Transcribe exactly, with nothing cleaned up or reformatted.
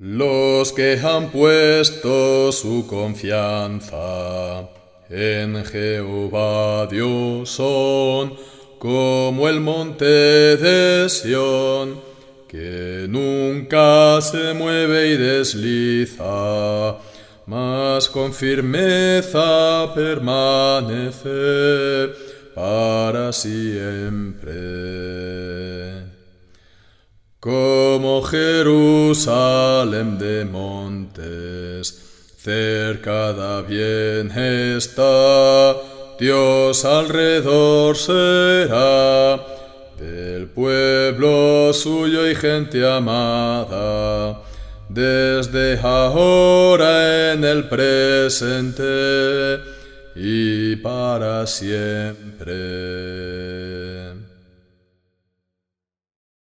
Los que han puesto su confianza en Jehová Dios son como el monte de Sión, que nunca se mueve y desliza, mas con firmeza permanece para siempre. Como Jerusalén de montes, cercada bien está, Dios alrededor será, del pueblo suyo y gente amada, desde ahora en el presente y para siempre.